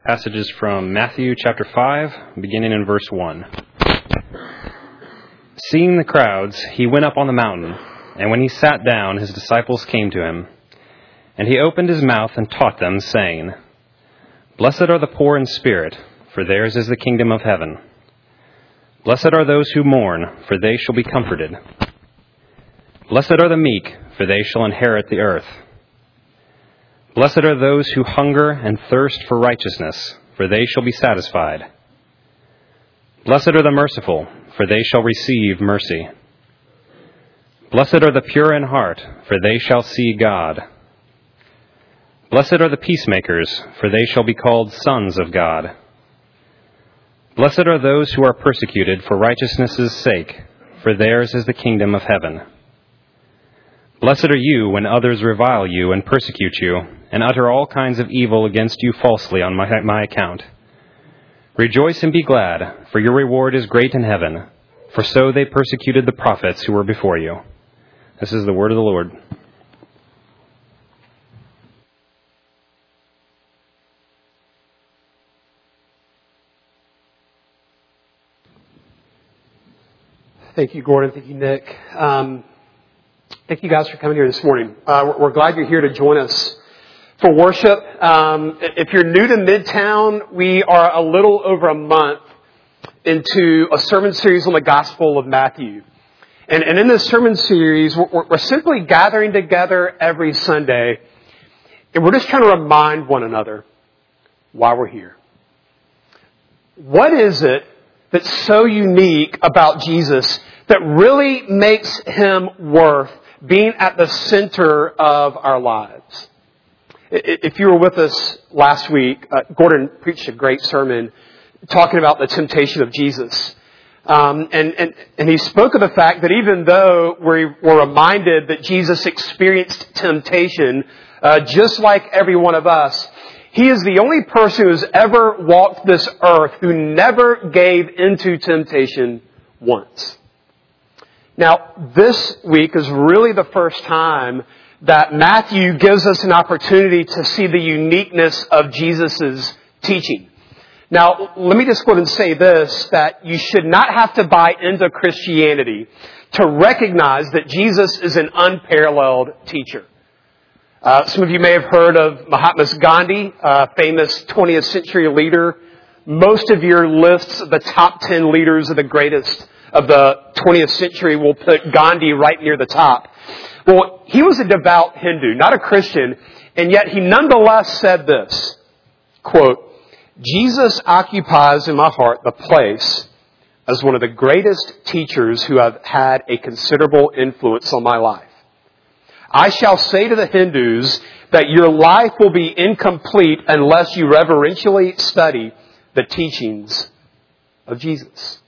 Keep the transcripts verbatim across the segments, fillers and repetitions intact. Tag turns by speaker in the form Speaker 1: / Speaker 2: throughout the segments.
Speaker 1: Passage is from Matthew chapter five, beginning in verse one. Seeing the crowds, he went up on the mountain, and when he sat down, his disciples came to him. And he opened his mouth and taught them, saying, Blessed are the poor in spirit, for theirs is the kingdom of heaven. Blessed are those who mourn, for they shall be comforted. Blessed are the meek, for they shall inherit the earth. Blessed are those who hunger and thirst for righteousness, for they shall be satisfied. Blessed are the merciful, for they shall receive mercy. Blessed are the pure in heart, for they shall see God. Blessed are the peacemakers, for they shall be called sons of God. Blessed are those who are persecuted for righteousness' sake, for theirs is the kingdom of heaven. Blessed are you when others revile you and persecute you, and utter all kinds of evil against you falsely on my, my account. Rejoice and be glad, for your reward is great in heaven, for so they persecuted the prophets who were before you. This is the word of the Lord.
Speaker 2: Thank you, Gordon. Thank you, Nick. Um, thank you guys for coming here this morning. Uh, we're, we're glad you're here to join us for worship. Um, if you're new to Midtown, we are a little over a month into a sermon series on the Gospel of Matthew. And, and in this sermon series, we're, we're simply gathering together every Sunday, and we're just trying to remind one another why we're here. What is it that's so unique about Jesus that really makes him worth being at the center of our lives? If you were with us last week, uh, Gordon preached a great sermon talking about the temptation of Jesus. Um, and, and, and he spoke of the fact that even though we were reminded that Jesus experienced temptation uh, just like every one of us, he is the only person who's ever walked this earth who never gave into temptation once. Now, this week is really the first time that Matthew gives us an opportunity to see the uniqueness of Jesus' teaching. Now, let me just go ahead and say this, that you should not have to buy into Christianity to recognize that Jesus is an unparalleled teacher. Uh, some of you may have heard of Mahatma Gandhi, a famous twentieth century leader. Most of your lists of the top ten leaders of the greatest of the twentieth century will put Gandhi right near the top. Well, he was a devout Hindu, not a Christian, and yet he nonetheless said this, quote, Jesus occupies in my heart the place as one of the greatest teachers who have had a considerable influence on my life. I shall say to the Hindus that your life will be incomplete unless you reverentially study the teachings of Jesus.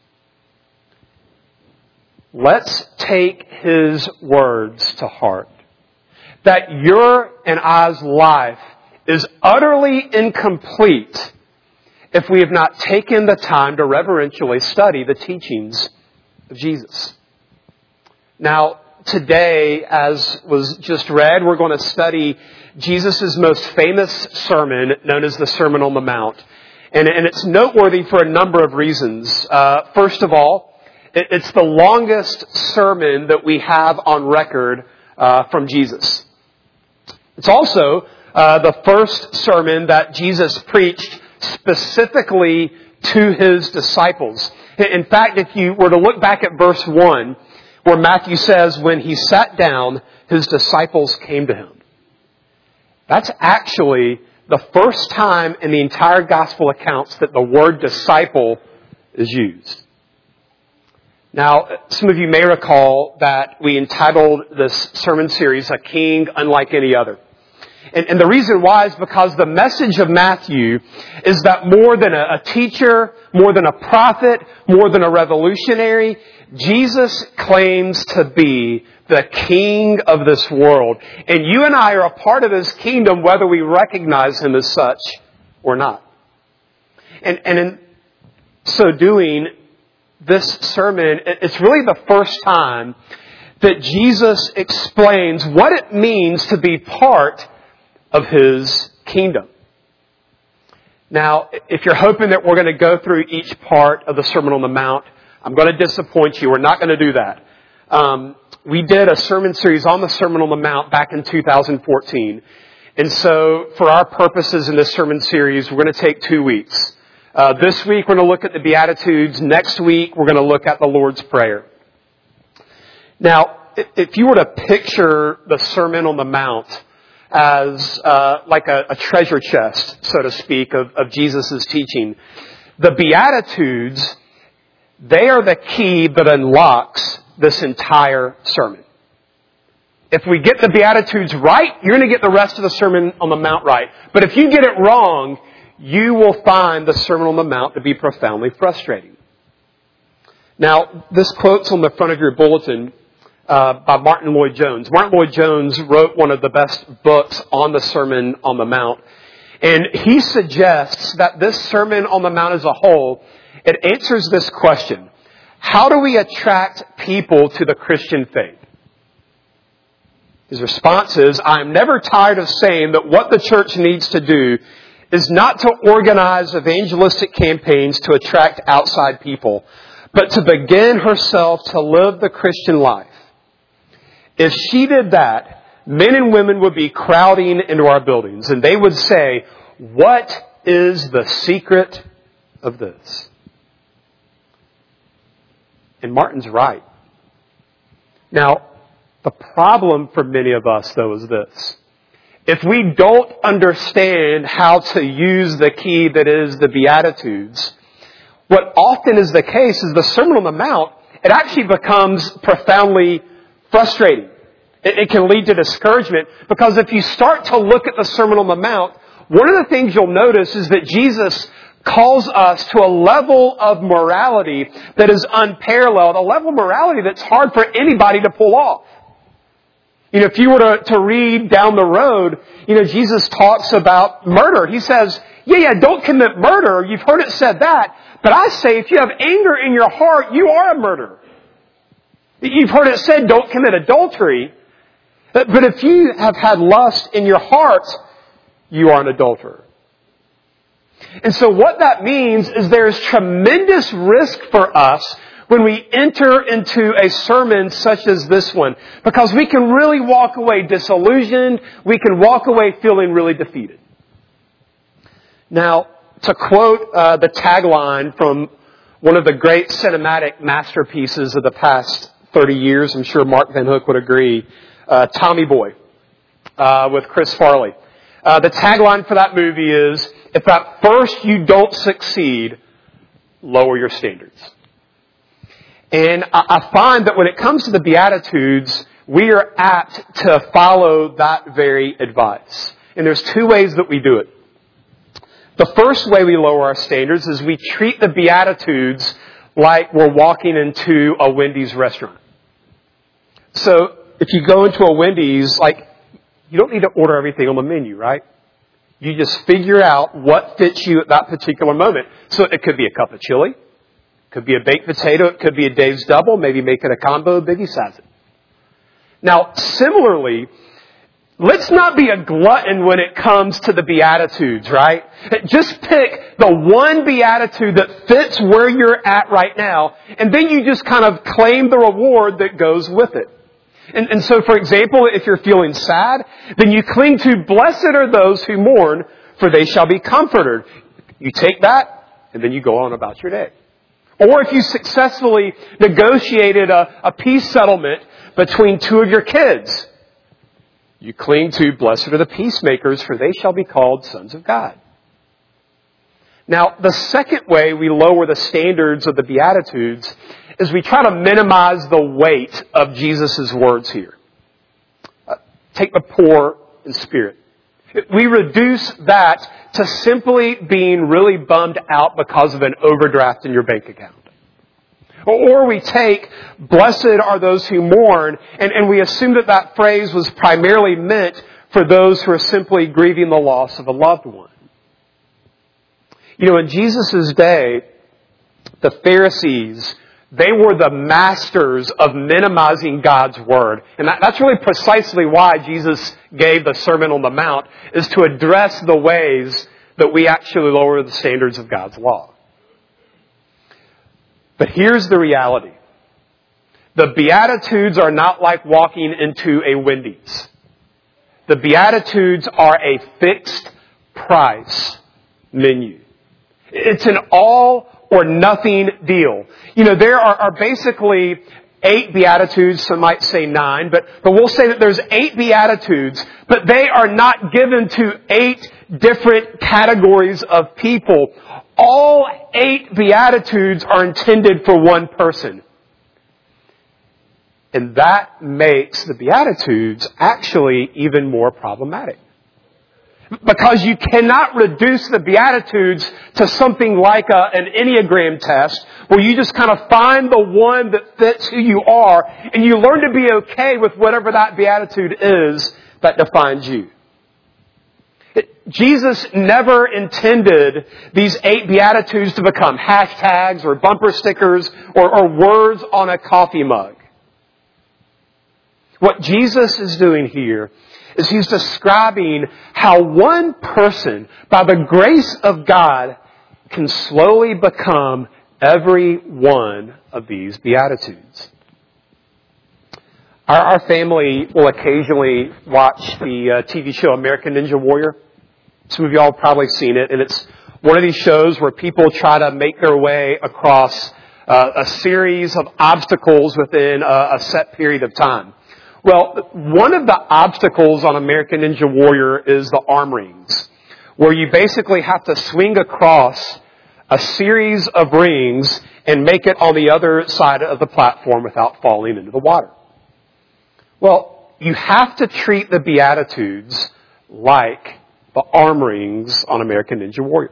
Speaker 2: Let's take his words to heart. That your and I's life is utterly incomplete if we have not taken the time to reverentially study the teachings of Jesus. Now, today, as was just read, we're going to study Jesus' most famous sermon, known as the Sermon on the Mount. And, and it's noteworthy for a number of reasons. Uh, first of all, it, it's the longest sermon that we have on record uh, from Jesus. It's also uh, the first sermon that Jesus preached specifically to his disciples. In fact, if you were to look back at verse one, where Matthew says, when he sat down, his disciples came to him. That's actually the first time in the entire gospel accounts that the word disciple is used. Now, some of you may recall that we entitled this sermon series, A King Unlike Any Other. And, and the reason why is because the message of Matthew is that more than a, a teacher, more than a prophet, more than a revolutionary, Jesus claims to be the king of this world. And you and I are a part of his kingdom whether we recognize him as such or not. And, and in so doing, this sermon, it's really the first time that Jesus explains what it means to be part of his kingdom. Now, if you're hoping that we're going to go through each part of the Sermon on the Mount, I'm going to disappoint you. We're not going to do that. Um, we did a sermon series on the Sermon on the Mount back in two thousand fourteen. And so, for our purposes in this sermon series, we're going to take two weeks. Uh, this week, we're going to look at the Beatitudes. Next week, we're going to look at the Lord's Prayer. Now, if you were to picture the Sermon on the Mount as uh, like a, a treasure chest, so to speak, of, of Jesus' teaching, the Beatitudes, they are the key that unlocks this entire sermon. If we get the Beatitudes right, you're going to get the rest of the Sermon on the Mount right. But if you get it wrong, you will find the Sermon on the Mount to be profoundly frustrating. Now, this quote's on the front of your bulletin uh, by Martin Lloyd-Jones. Martin Lloyd-Jones wrote one of the best books on the Sermon on the Mount. And he suggests that this Sermon on the Mount as a whole, it answers this question. How do we attract people to the Christian faith? His response is, I'm never tired of saying that what the church needs to do is not to organize evangelistic campaigns to attract outside people, but to begin herself to live the Christian life. If she did that, men and women would be crowding into our buildings, and they would say, what is the secret of this? And Martin's right. Now, the problem for many of us, though, is this. If we don't understand how to use the key that is the Beatitudes, what often is the case is the Sermon on the Mount, it actually becomes profoundly frustrating. It, it can lead to discouragement because if you start to look at the Sermon on the Mount, one of the things you'll notice is that Jesus calls us to a level of morality that is unparalleled, a level of morality that's hard for anybody to pull off. You know, if you were to, to read down the road, you know, Jesus talks about murder. He says, yeah, yeah, don't commit murder. You've heard it said that. But I say, if you have anger in your heart, you are a murderer. You've heard it said, don't commit adultery. But if you have had lust in your heart, you are an adulterer. And so what that means is there is tremendous risk for us when we enter into a sermon such as this one, because we can really walk away disillusioned, we can walk away feeling really defeated. Now, to quote uh, the tagline from one of the great cinematic masterpieces of the past thirty years, I'm sure Mark Van Hook would agree, uh, Tommy Boy, uh, with Chris Farley. Uh, the tagline for that movie is, if at first you don't succeed, lower your standards. And I find that when it comes to the Beatitudes, we are apt to follow that very advice. And there's two ways that we do it. The first way we lower our standards is we treat the Beatitudes like we're walking into a Wendy's restaurant. So if you go into a Wendy's, like, you don't need to order everything on the menu, right? You just figure out what fits you at that particular moment. So it could be a cup of chili. Could be a baked potato. It could be a Dave's Double. Maybe make it a combo. Biggie size it. Now, similarly, let's not be a glutton when it comes to the Beatitudes, right? Just pick the one Beatitude that fits where you're at right now, and then you just kind of claim the reward that goes with it. And, and so, for example, if you're feeling sad, then you cling to, blessed are those who mourn, for they shall be comforted. You take that, and then you go on about your day. Or if you successfully negotiated a, a peace settlement between two of your kids, you cling to, blessed are the peacemakers, for they shall be called sons of God. Now, the second way we lower the standards of the Beatitudes is we try to minimize the weight of Jesus' words here. Uh, take the poor in spirit. We reduce that to simply being really bummed out because of an overdraft in your bank account. Or we take, blessed are those who mourn, and, and we assume that that phrase was primarily meant for those who are simply grieving the loss of a loved one. You know, in Jesus' day, the Pharisees, they were the masters of minimizing God's Word. And that, that's really precisely why Jesus gave the Sermon on the Mount, is to address the ways that we actually lower the standards of God's law. But here's the reality. The Beatitudes are not like walking into a Wendy's. The Beatitudes are a fixed price menu. It's an all or nothing deal. You know, there are, are basically eight Beatitudes, some might say nine, but, but we'll say that there's eight Beatitudes, but they are not given to eight different categories of people. All eight Beatitudes are intended for one person. And that makes the Beatitudes actually even more problematic. Because you cannot reduce the Beatitudes to something like a, an Enneagram test where you just kind of find the one that fits who you are and you learn to be okay with whatever that Beatitude is that defines you. It, Jesus never intended these eight Beatitudes to become hashtags or bumper stickers or, or words on a coffee mug. What Jesus is doing here is He's describing how one person, by the grace of God, can slowly become every one of these Beatitudes. Our, our family will occasionally watch the uh, T V show American Ninja Warrior. Some of y'all have probably seen it, and it's one of these shows where people try to make their way across uh, a series of obstacles within a, a set period of time. Well, one of the obstacles on American Ninja Warrior is the arm rings, where you basically have to swing across a series of rings and make it on the other side of the platform without falling into the water. Well, you have to treat the Beatitudes like the arm rings on American Ninja Warrior.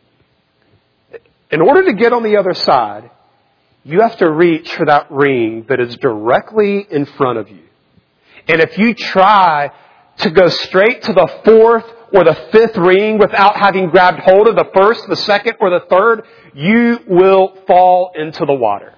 Speaker 2: In order to get on the other side, you have to reach for that ring that is directly in front of you. And if you try to go straight to the fourth or the fifth ring without having grabbed hold of the first, the second, or the third, you will fall into the water.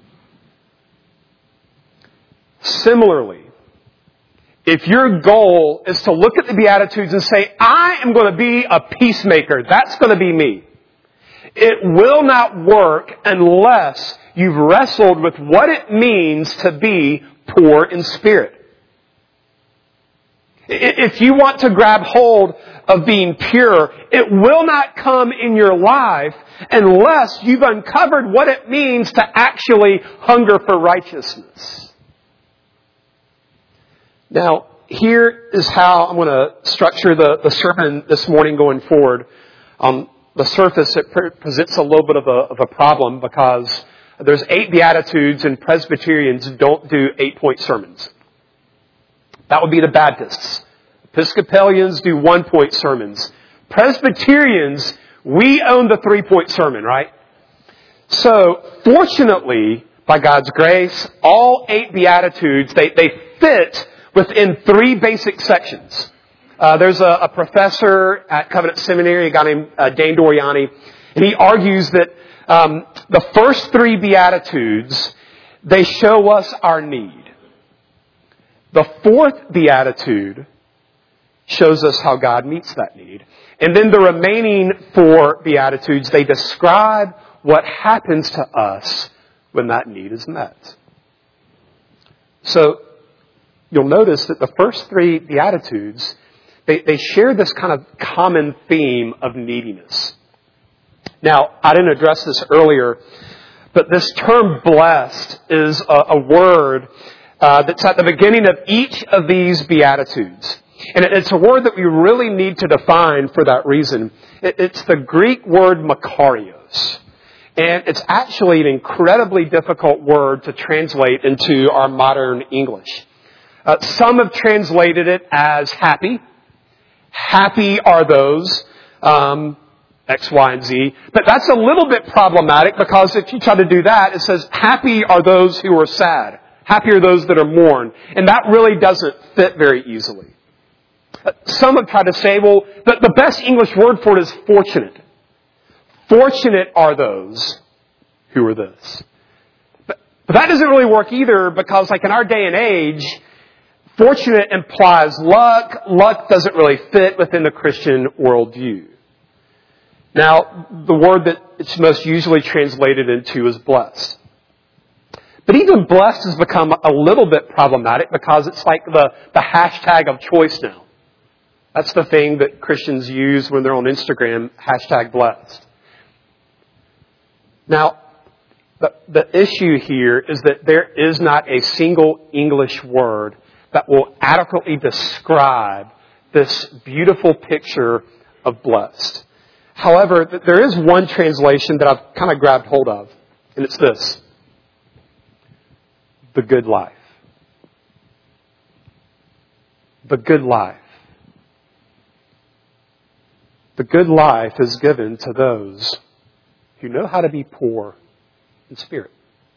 Speaker 2: Similarly, if your goal is to look at the Beatitudes and say, I am going to be a peacemaker, that's going to be me, it will not work unless you've wrestled with what it means to be poor in spirit. If you want to grab hold of being pure, it will not come in your life unless you've uncovered what it means to actually hunger for righteousness. Now, here is how I'm going to structure the, the sermon this morning going forward. On the surface, it pre- presents a little bit of a, of a problem because there's eight Beatitudes and Presbyterians don't do eight-point sermons. That would be the Baptists. Episcopalians do one-point sermons. Presbyterians, we own the three-point sermon, right? So, fortunately, by God's grace, all eight Beatitudes, they, they fit within three basic sections. Uh, there's a, a professor at Covenant Seminary, a guy named uh, Dane Doriani, and he argues that um, the first three Beatitudes, they show us our need. The fourth Beatitude shows us how God meets that need. And then the remaining four Beatitudes, they describe what happens to us when that need is met. So, you'll notice that the first three Beatitudes, they, they share this kind of common theme of neediness. Now, I didn't address this earlier, but this term blessed is a, a word Uh, that's at the beginning of each of these Beatitudes. And it's a word that we really need to define for that reason. It, it's the Greek word makarios. And it's actually an incredibly difficult word to translate into our modern English. Uh, some have translated it as happy. Happy are those, um, X, Y, and Z. But that's a little bit problematic because if you try to do that, it says happy are those who are sad. Happy are those that are mourn. And that really doesn't fit very easily. Some have tried to say, well, the, the best English word for it is fortunate. Fortunate are those who are this. But, but that doesn't really work either because, like in our day and age, fortunate implies luck. Luck doesn't really fit within the Christian worldview. Now, the word that it's most usually translated into is blessed. But even blessed has become a little bit problematic because it's like the, the hashtag of choice now. That's the thing that Christians use when they're on Instagram, hashtag blessed. Now, the, the issue here is that there is not a single English word that will adequately describe this beautiful picture of blessed. However, there is one translation that I've kind of grabbed hold of, and it's this: the good life. The good life. The good life is given to those who know how to be poor in spirit.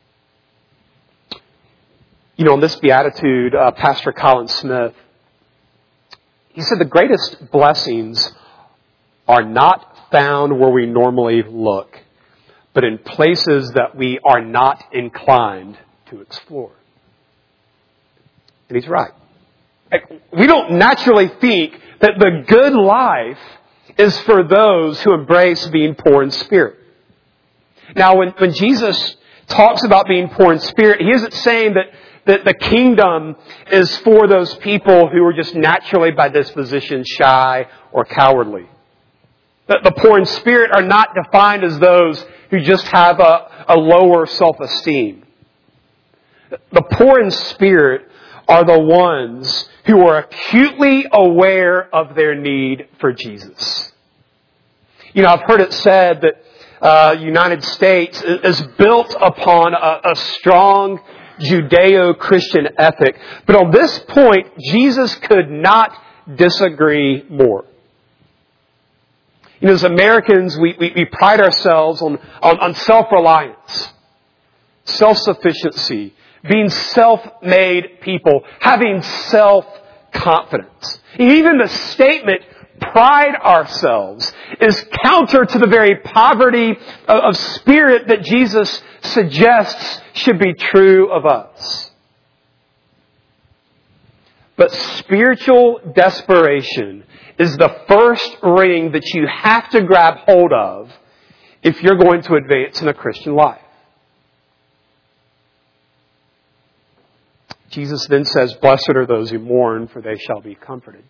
Speaker 2: You know, in this beatitude, uh, Pastor Colin Smith, he said the greatest blessings are not found where we normally look, but in places that we are not inclined to explore. And he's right. We don't naturally think that the good life is for those who embrace being poor in spirit. Now, when, when Jesus talks about being poor in spirit, he isn't saying that, that the kingdom is for those people who are just naturally by disposition shy or cowardly. The, the poor in spirit are not defined as those who just have a, a lower self-esteem. The poor in spirit are the ones who are acutely aware of their need for Jesus. You know, I've heard it said that uh, United States is built upon a, a strong Judeo-Christian ethic. But on this point, Jesus could not disagree more. You know, as Americans, we, we, we pride ourselves on, on, on self-reliance, self-sufficiency, being self-made people, having self-confidence. Even the statement, pride ourselves, is counter to the very poverty of, of spirit that Jesus suggests should be true of us. But spiritual desperation is the first ring that you have to grab hold of if you're going to advance in a Christian life. Jesus then says, "Blessed are those who mourn, for they shall be comforted."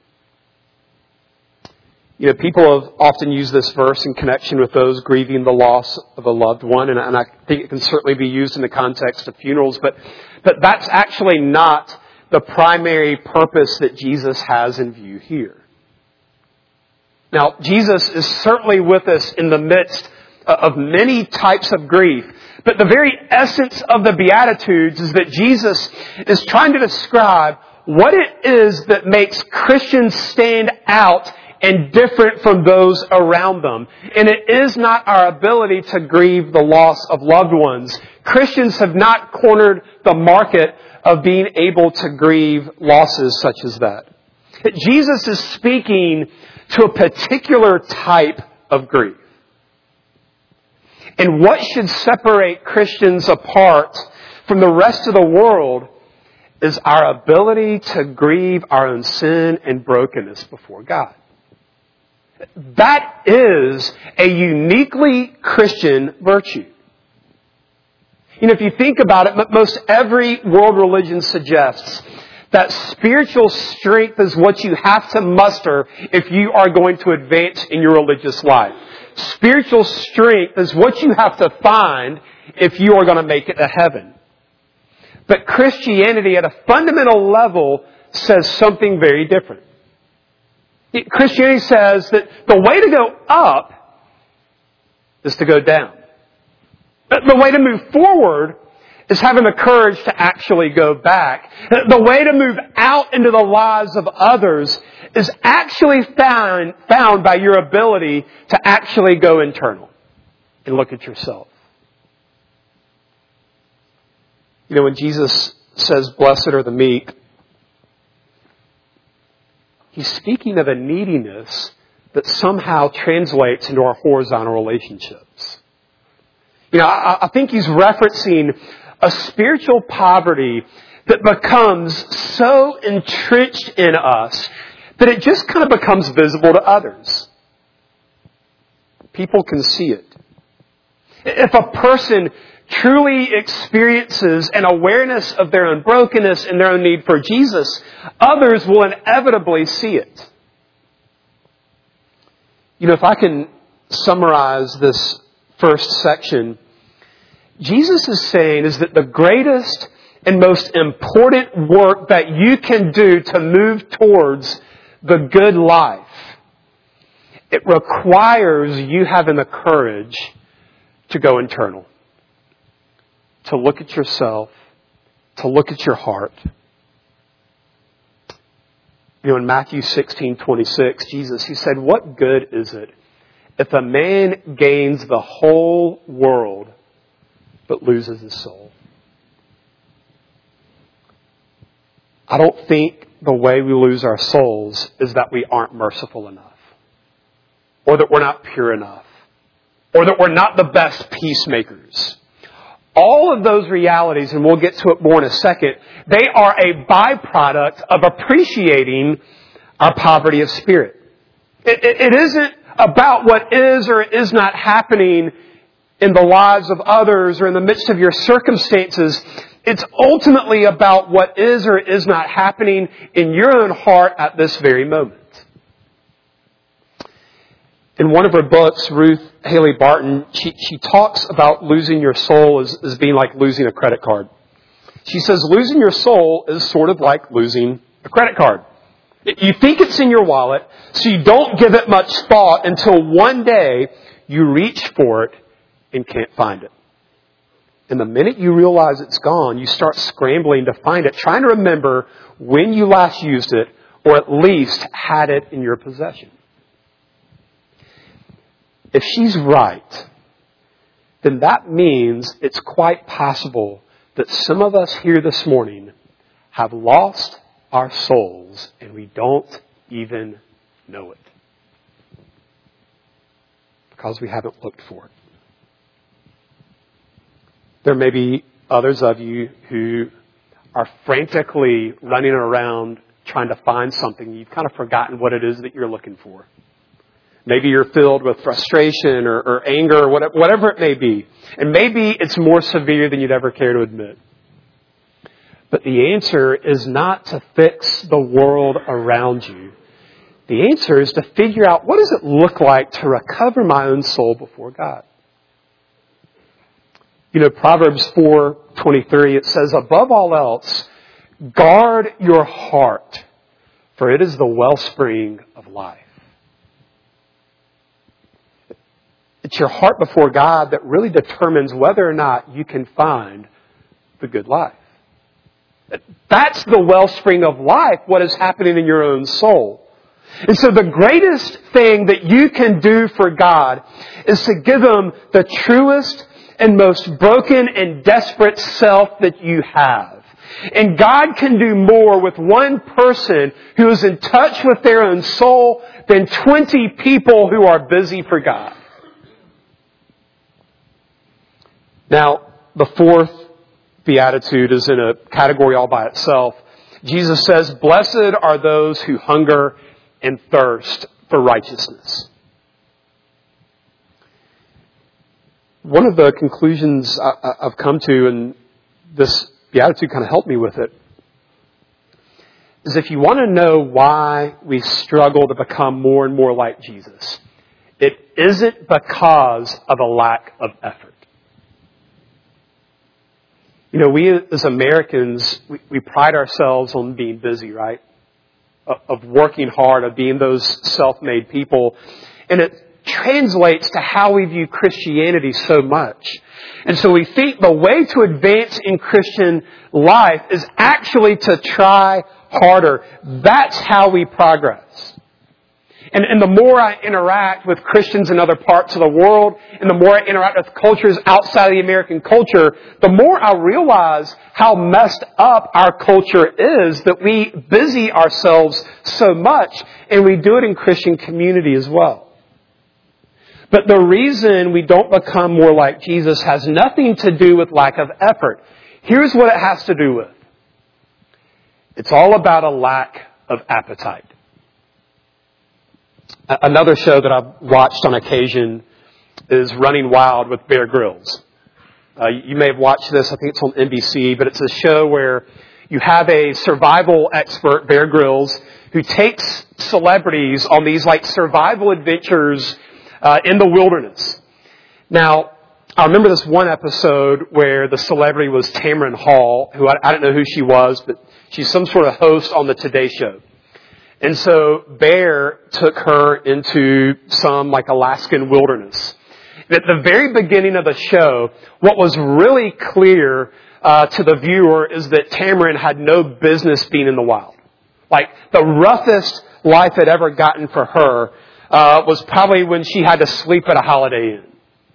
Speaker 2: You know, people have often used this verse in connection with those grieving the loss of a loved one, and, and I think it can certainly be used in the context of funerals, but, but that's actually not the primary purpose that Jesus has in view here. Now, Jesus is certainly with us in the midst of many types of grief. But the very essence of the Beatitudes is that Jesus is trying to describe what it is that makes Christians stand out and different from those around them. And it is not our ability to grieve the loss of loved ones. Christians have not cornered the market of being able to grieve losses such as that. Jesus is speaking to a particular type of grief. And what should separate Christians apart from the rest of the world is our ability to grieve our own sin and brokenness before God. That is a uniquely Christian virtue. You know, if you think about it, most every world religion suggests that spiritual strength is what you have to muster if you are going to advance in your religious life. Spiritual strength is what you have to find if you are going to make it to heaven. But Christianity at a fundamental level says something very different. Christianity says that the way to go up is to go down. The way to move forward is having the courage to actually go back. The way to move out into the lives of others is actually found, found by your ability to actually go internal and look at yourself. You know, when Jesus says, "Blessed are the meek," He's speaking of a neediness that somehow translates into our horizontal relationships. You know, I, I think He's referencing a spiritual poverty that becomes so entrenched in us that it just kind of becomes visible to others. people can see it. If a person truly experiences an awareness of their own brokenness and their own need for Jesus, others will inevitably see it. You know, if I can summarize this first section, Jesus is saying is that the greatest and most important work that you can do to move towards the good life, it requires you having the courage to go internal, to look at yourself, to look at your heart. You know, in Matthew sixteen twenty-six, Jesus, He said, "What good is it if a man gains the whole world but loses his soul?" I don't think the way we lose our souls is that we aren't merciful enough, or that we're not pure enough, or that we're not the best peacemakers. All of those realities, and we'll get to it more in a second, they are a byproduct of appreciating our poverty of spirit. It, it, it isn't about what is or is not happening in the lives of others or in the midst of your circumstances. It's ultimately about what is or is not happening in your own heart at this very moment. In one of her books, Ruth Haley Barton, she, she talks about losing your soul as, as being like losing a credit card. She says losing your soul is sort of like losing a credit card. You think it's in your wallet, so you don't give it much thought until one day you reach for it and can't find it. And the minute you realize it's gone, you start scrambling to find it, trying to remember when you last used it, or at least had it in your possession. If she's right, then that means it's quite possible that some of us here this morning have lost our souls and we don't even know it. Because we haven't looked for it. There may be others of you who are frantically running around trying to find something. You've kind of forgotten what it is that you're looking for. Maybe you're filled with frustration or, or anger or whatever, whatever it may be. And maybe it's more severe than you'd ever care to admit. But the answer is not to fix the world around you. The answer is to figure out, what does it look like to recover my own soul before God? You know, Proverbs four twenty-three, it says, "Above all else, guard your heart, for it is the wellspring of life." It's your heart before God that really determines whether or not you can find the good life. That's the wellspring of life, what is happening in your own soul. And so the greatest thing that you can do for God is to give Him the truest and most broken and desperate self that you have. And God can do more with one person who is in touch with their own soul than twenty people who are busy for God. Now, the fourth beatitude is in a category all by itself. Jesus says, "Blessed are those who hunger and thirst for righteousness." One of the conclusions I've come to, and this beatitude kind of helped me with it, is if you want to know why we struggle to become more and more like Jesus, it isn't because of a lack of effort. You know, we as Americans, we, we pride ourselves on being busy, right? Of, of working hard, of being those self-made people. And it translates to how we view Christianity so much. And so we think the way to advance in Christian life is actually to try harder. That's how we progress. And, and the more I interact with Christians in other parts of the world, and the more I interact with cultures outside of the American culture, the more I realize how messed up our culture is, that we busy ourselves so much, and we do it in Christian community as well. But the reason we don't become more like Jesus has nothing to do with lack of effort. Here's what it has to do with. It's all about a lack of appetite. Another show that I've watched on occasion is Running Wild with Bear Grylls. Uh, you may have watched this. I think it's on N B C, but it's a show where you have a survival expert, Bear Grylls, who takes celebrities on these like survival adventures uh, in the wilderness. Now, I remember this one episode where the celebrity was Tamron Hall, who I, I don't know who she was, but she's some sort of host on the Today Show. And so Bear took her into some like Alaskan wilderness. And at the very beginning of the show, what was really clear uh, to the viewer is that Tamron had no business being in the wild. Like the roughest life had ever gotten for her uh, was probably when she had to sleep at a Holiday Inn.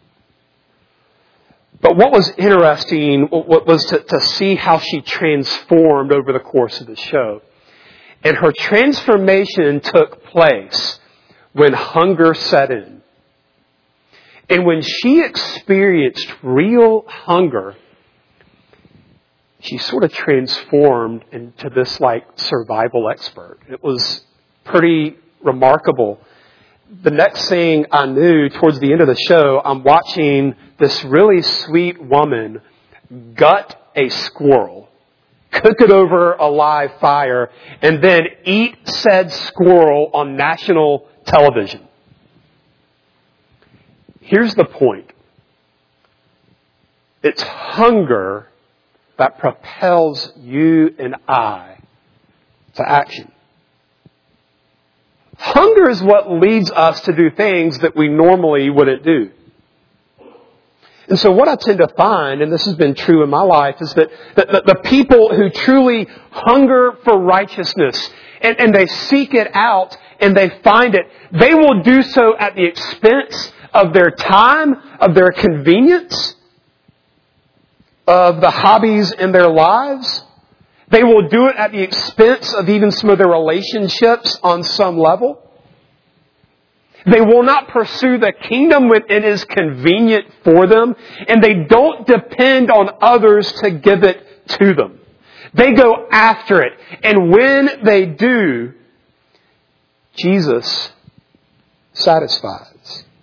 Speaker 2: But what was interesting was to, to see how she transformed over the course of the show. And her transformation took place when hunger set in. And when she experienced real hunger, she sort of transformed into this like survival expert. It was pretty remarkable. The next thing I knew, towards the end of the show, I'm watching this really sweet woman gut a squirrel, cook it over a live fire, and then eat said squirrel on national television. Here's the point. It's hunger that propels you and I to action. Hunger is what leads us to do things that we normally wouldn't do. And so what I tend to find, and this has been true in my life, is that the, the people who truly hunger for righteousness and, and they seek it out and they find it, they will do so at the expense of their time, of their convenience, of the hobbies in their lives. They will do it at the expense of even some of their relationships on some level. They will not pursue the kingdom when it is convenient for them, and they don't depend on others to give it to them. They go after it, and when they do, Jesus satisfies.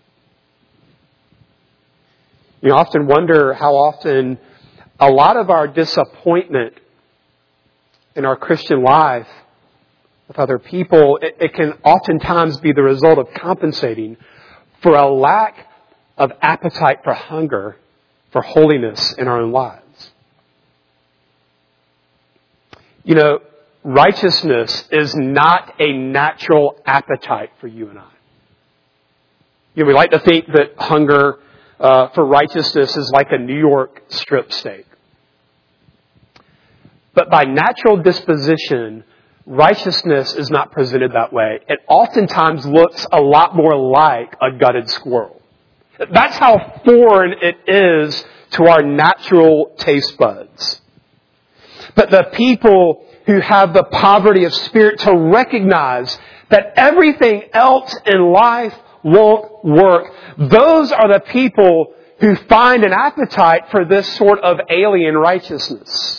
Speaker 2: You often wonder how often a lot of our disappointment in our Christian life with other people, it, it can oftentimes be the result of compensating for a lack of appetite for hunger, for holiness in our own lives. You know, righteousness is not a natural appetite for you and I. You know, we like to think that hunger uh, for righteousness is like a New York strip steak. But by natural disposition, righteousness is not presented that way. It oftentimes looks a lot more like a gutted squirrel. That's how foreign it is to our natural taste buds. But the people who have the poverty of spirit to recognize that everything else in life won't work, those are the people who find an appetite for this sort of alien righteousness.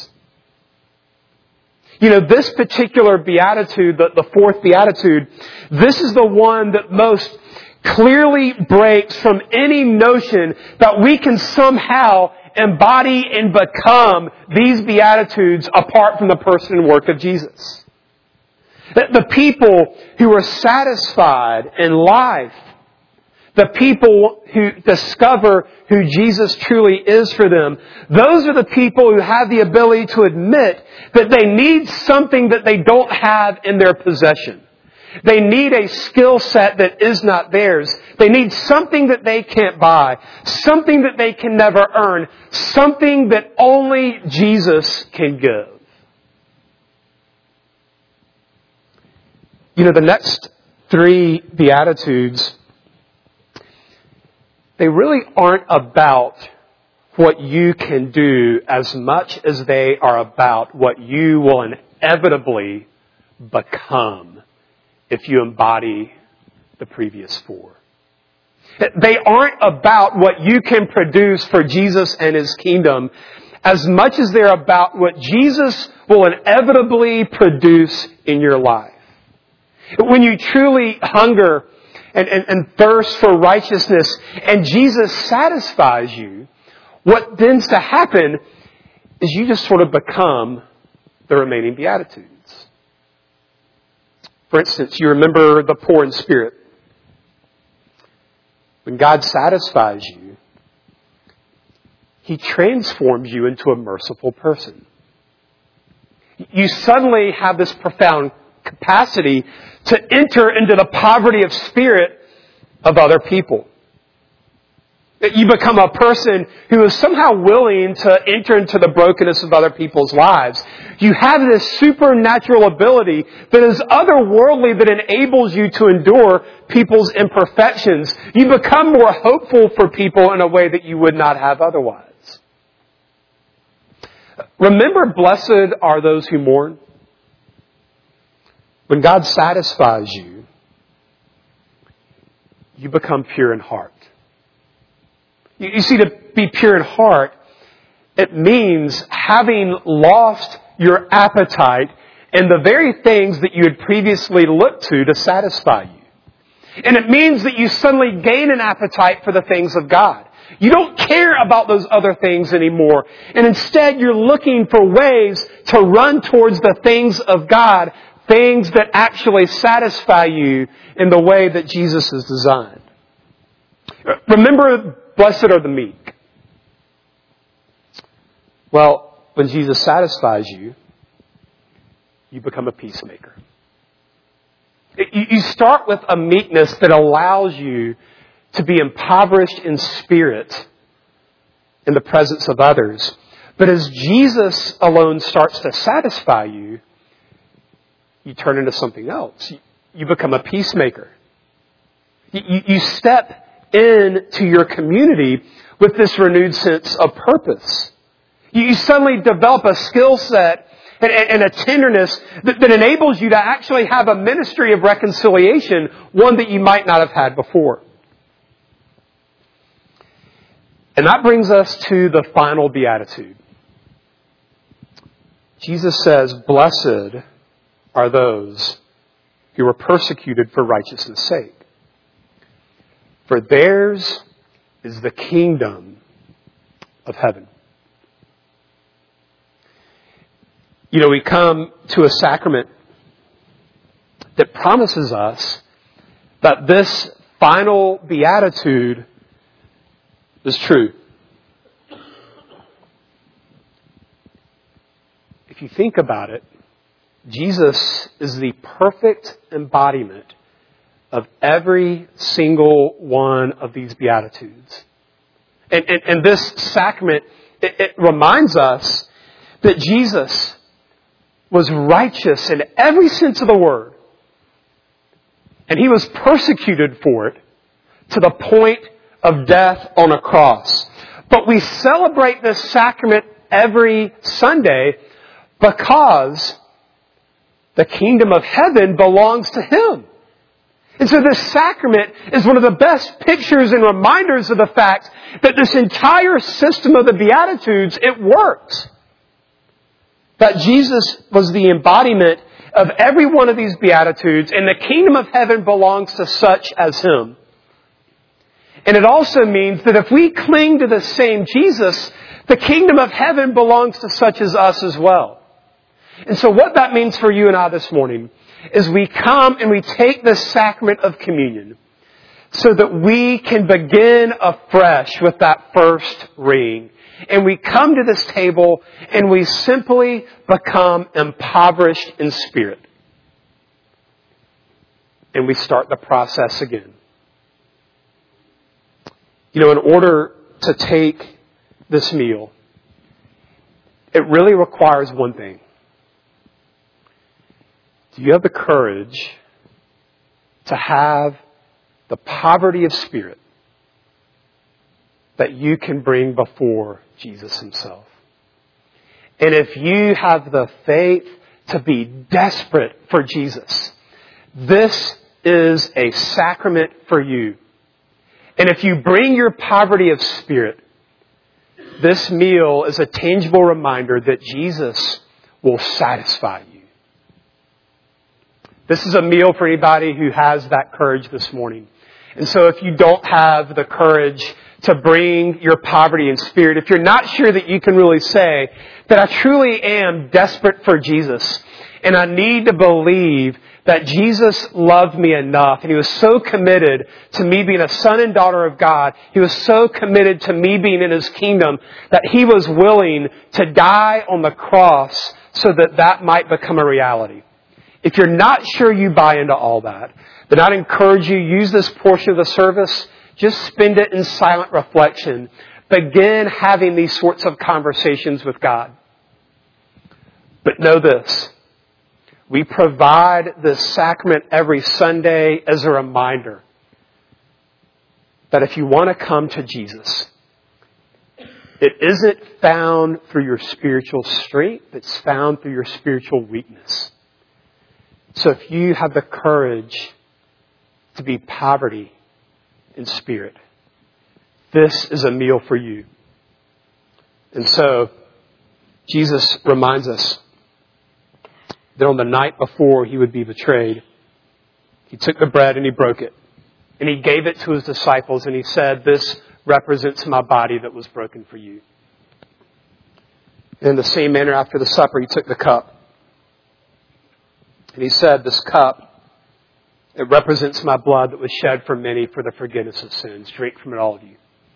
Speaker 2: You know, this particular beatitude, the, the fourth beatitude, this is the one that most clearly breaks from any notion that we can somehow embody and become these beatitudes apart from the person and work of Jesus. That the people who are satisfied in life, the people who discover who Jesus truly is for them, those are the people who have the ability to admit that they need something that they don't have in their possession. They need a skill set that is not theirs. They need something that they can't buy, something that they can never earn, something that only Jesus can give. You know, the next three Beatitudes, they really aren't about what you can do as much as they are about what you will inevitably become if you embody the previous four. They aren't about what you can produce for Jesus and His kingdom as much as they're about what Jesus will inevitably produce in your life. When you truly hunger and, and, and thirst for righteousness, and Jesus satisfies you, what tends to happen is you just sort of become the remaining Beatitudes. For instance, you remember the poor in spirit. When God satisfies you, He transforms you into a merciful person. You suddenly have this profound capacity to enter into the poverty of spirit of other people. You become a person who is somehow willing to enter into the brokenness of other people's lives. You have this supernatural ability that is otherworldly that enables you to endure people's imperfections. You become more hopeful for people in a way that you would not have otherwise. Remember, blessed are those who mourn. When God satisfies you, you become pure in heart. You see, to be pure in heart, it means having lost your appetite in the very things that you had previously looked to to satisfy you. And it means that you suddenly gain an appetite for the things of God. You don't care about those other things anymore. And instead, you're looking for ways to run towards the things of God, things that actually satisfy you in the way that Jesus has designed. Remember, blessed are the meek. Well, when Jesus satisfies you, you become a peacemaker. You start with a meekness that allows you to be impoverished in spirit in the presence of others. But as Jesus alone starts to satisfy you, you turn into something else. You become a peacemaker. You, you step into your community with this renewed sense of purpose. You suddenly develop a skill set and, and a tenderness that, that enables you to actually have a ministry of reconciliation, one that you might not have had before. And that brings us to the final beatitude. Jesus says, blessed are those who are persecuted for righteousness' sake. For theirs is the kingdom of heaven. You know, we come to a sacrament that promises us that this final beatitude is true. If you think about it, Jesus is the perfect embodiment of every single one of these Beatitudes. And, and, and this sacrament, it, it reminds us that Jesus was righteous in every sense of the word. And He was persecuted for it to the point of death on a cross. But we celebrate this sacrament every Sunday because the kingdom of heaven belongs to Him. And so this sacrament is one of the best pictures and reminders of the fact that this entire system of the Beatitudes, it works. That Jesus was the embodiment of every one of these Beatitudes, and the kingdom of heaven belongs to such as Him. And it also means that if we cling to the same Jesus, the kingdom of heaven belongs to such as us as well. And so what that means for you and I this morning is we come and we take the sacrament of communion so that we can begin afresh with that first ring. And we come to this table and we simply become impoverished in spirit. And we start the process again. You know, in order to take this meal, it really requires one thing. Do you have the courage to have the poverty of spirit that you can bring before Jesus Himself? And if you have the faith to be desperate for Jesus, this is a sacrament for you. And if you bring your poverty of spirit, this meal is a tangible reminder that Jesus will satisfy you. This is a meal for anybody who has that courage this morning. And so if you don't have the courage to bring your poverty in spirit, if you're not sure that you can really say that I truly am desperate for Jesus and I need to believe that Jesus loved me enough and He was so committed to me being a son and daughter of God, He was so committed to me being in His kingdom that He was willing to die on the cross so that that might become a reality. If you're not sure you buy into all that, then I'd encourage you, use this portion of the service, just spend it in silent reflection. Begin having these sorts of conversations with God. But know this, we provide this sacrament every Sunday as a reminder that if you want to come to Jesus, it isn't found through your spiritual strength, it's found through your spiritual weakness. So if you have the courage to be poverty in spirit, this is a meal for you. And so, Jesus reminds us that on the night before He would be betrayed, He took the bread and He broke it. And He gave it to His disciples and He said, this represents my body that was broken for you. In the same manner, after the supper, He took the cup. And He said, this cup, it represents my blood that was shed for many for the forgiveness of sins. Drink from it, all of you.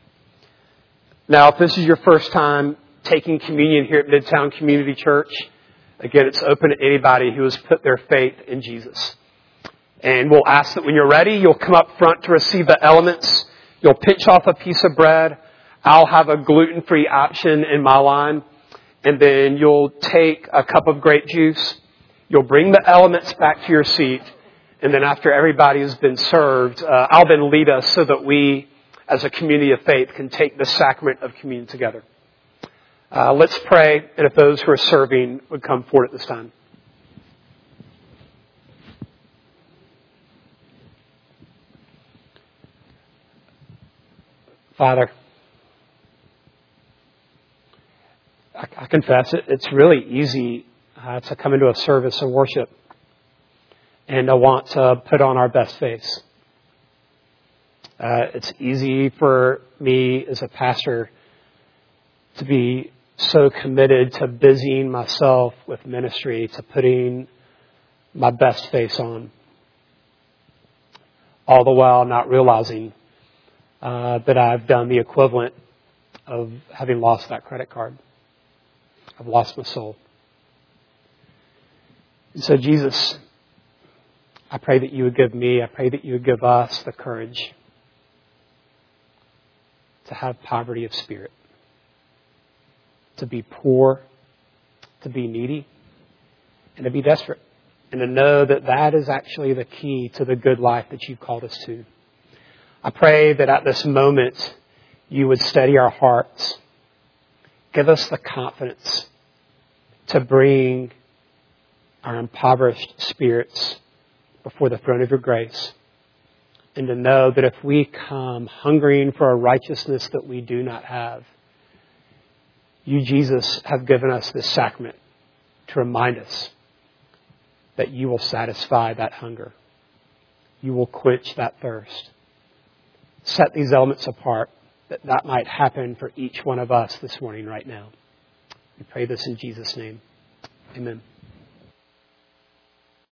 Speaker 2: Now, if this is your first time taking communion here at Midtown Community Church, again, it's open to anybody who has put their faith in Jesus. And we'll ask that when you're ready, you'll come up front to receive the elements. You'll pinch off a piece of bread. I'll have a gluten-free option in my line. And then you'll take a cup of grape juice. You'll bring the elements back to your seat. And then after everybody has been served, uh, I'll then lead us so that we, as a community of faith, can take the sacrament of communion together. Uh, let's pray, and if those who are serving would come forward at this time. Father, I, I confess it, it's really easy uh, to come into a service of worship and to want to put on our best face. Uh, it's easy for me as a pastor to be so committed to busying myself with ministry, to putting my best face on, all the while not realizing uh, that I've done the equivalent of having lost that credit card. I've lost my soul. And so, Jesus, I pray that you would give me, I pray that you would give us the courage to have poverty of spirit, to be poor, to be needy, and to be desperate, and to know that that is actually the key to the good life that you've called us to. I pray that at this moment you would steady our hearts, give us the confidence to bring our impoverished spirits before the throne of your grace, and to know that if we come hungering for a righteousness that we do not have, you, Jesus, have given us this sacrament to remind us that you will satisfy that hunger. You will quench that thirst. Set these elements apart that that might happen for each one of us this morning right now. We pray this in Jesus' name. Amen.